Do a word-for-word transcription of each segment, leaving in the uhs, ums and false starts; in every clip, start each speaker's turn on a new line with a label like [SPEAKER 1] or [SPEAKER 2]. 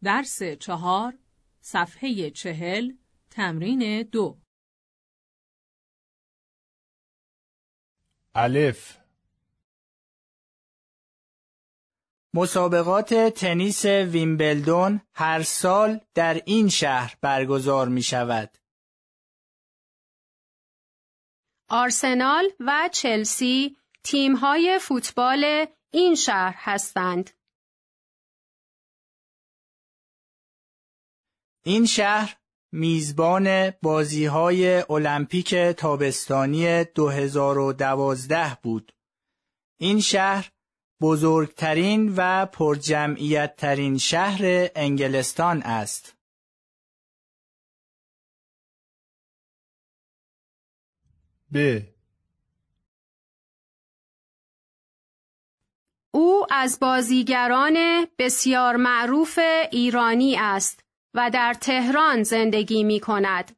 [SPEAKER 1] درس چهار، صفحه چهل، تمرین دو.
[SPEAKER 2] الف.
[SPEAKER 3] مسابقات تنیس ویمبلدون هر سال در این شهر برگزار می شود.
[SPEAKER 4] آرسنال و چلسی تیم‌های فوتبال این شهر هستند.
[SPEAKER 3] این شهر میزبان بازی‌های المپیک تابستانی دو هزار و دوازده بود. این شهر بزرگترین و پرجمعیت‌ترین شهر انگلستان است.
[SPEAKER 2] ب.
[SPEAKER 4] او از بازیگران بسیار معروف ایرانی است و در تهران زندگی می کند.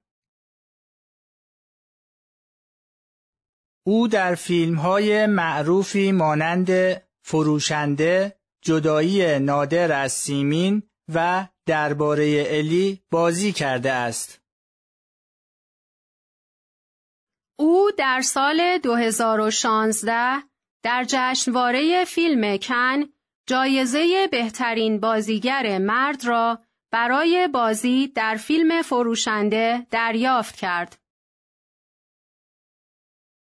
[SPEAKER 3] او در فیلم‌های معروفی مانند فروشنده، جدایی نادر از سیمین و درباره الی بازی کرده است.
[SPEAKER 4] او در سال دو هزار و شانزده در جشنواره فیلم کن جایزه بهترین بازیگر مرد را برای بازی در فیلم فروشنده دریافت کرد.